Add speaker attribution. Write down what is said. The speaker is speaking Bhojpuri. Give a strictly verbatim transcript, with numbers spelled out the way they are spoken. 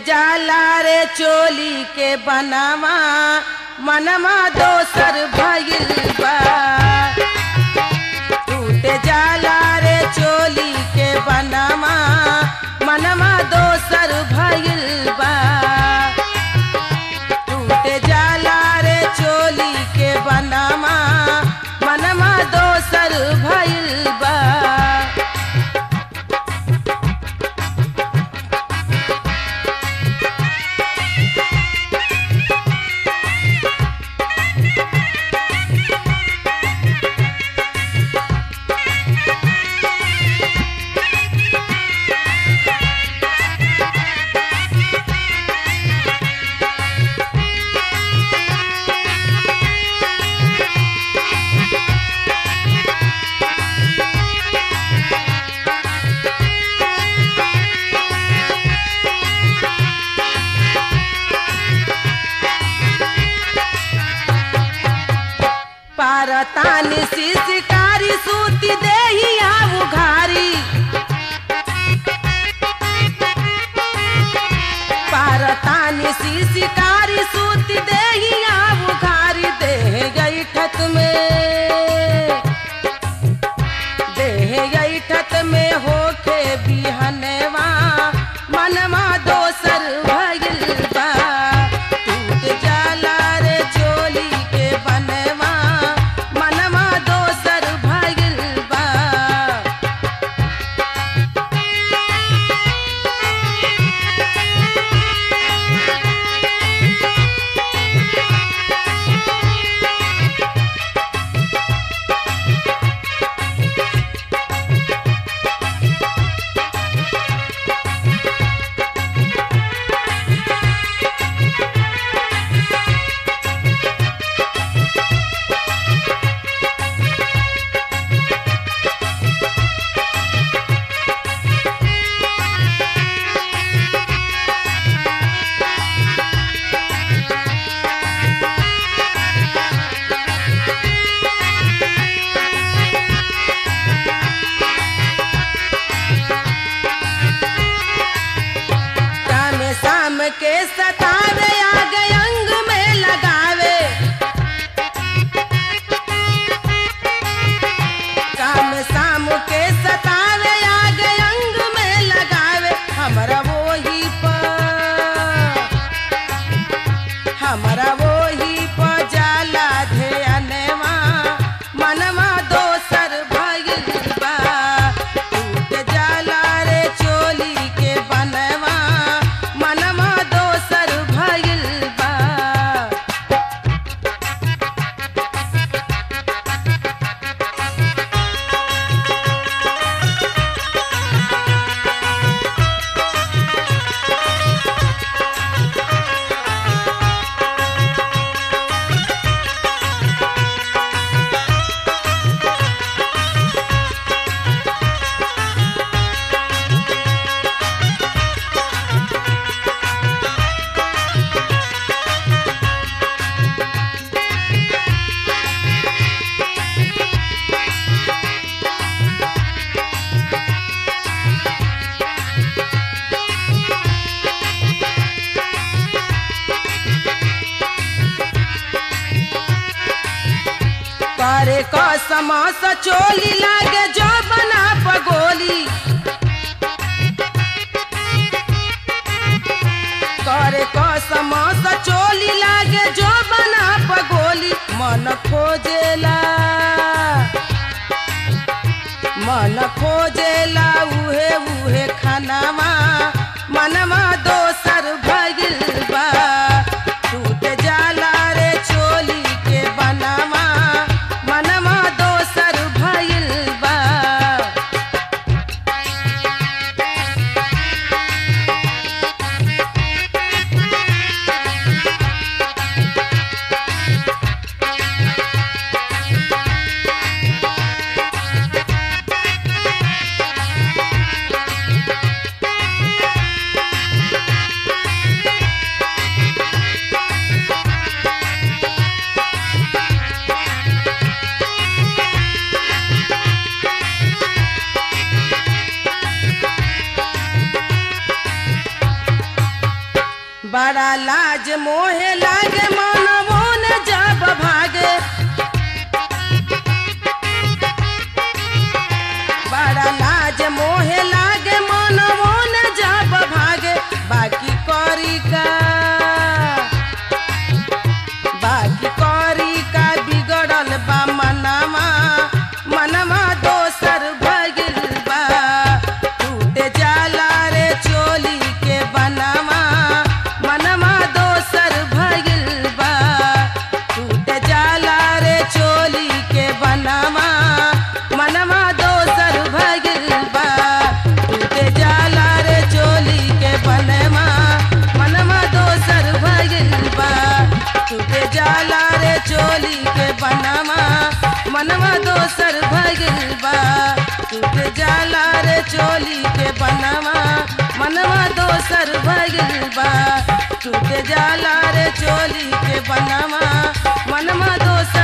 Speaker 1: जाला रे चोली के बनवा मनवा दोसर भइल बा। टूटे जाला रे चोली के बनवा मनवा दोसर भइल बा। टूटे जाला रे चोली के बनवा मनवा दोसर भइल बा। पारतानी सी शिकारी सूती देहिया उघारी। पारतानी सी शिकारी सूती देहिया उघारी। देह गई ठत में देह गई ठत में होके बिहनवा मनवा दोसर भइल बा। टूट जाला रे चोली के बनवा मनवा दोसर भइल बा। शाम के सतावे आग अंग में लगावे। काम शाम के सतावे आग अंग में लगावे। हमरा वही पर हमरा वही पर जाला ध्यानवा मनवा दोसर भइल बा। टूट जाला रे चोली के बनवा मनवा दोसर भइल बा। करे कसम चोली लागे जो बना पगोली। करे कसम चोली लागे जो बना पगोली। मन खोजेला मन खोजेला उहे उहे खानावा मनवा दोसर भइल बा। टूट जाला रे चोली के बनवा मनवा दोसर भइल बा। लाज मोहे लागे मनवो न जब भागे बड़ा लाज मोहे लागे मनवो न जब भागे बाकी करी का बाकी करी का बिगड़ल बा मनवा मनवा दोसर भगिल बा टूटे जाला रे चोली के बनवा मनवा दोसर भगिल बा टूटे जाला रे चोली के बनवा मनवा दोसर भगिल बा टूटे जाला रे चोली के बनवा मनवा दोसर भगिल बा टूटे जाला रे चोली के बनवा मनवा दोसर भगिल बा टूटे जाला रे चोली के बनवा मनवा दोसर भगिल बा टूटे जाला रे चोली के बनवा मनवा दोसर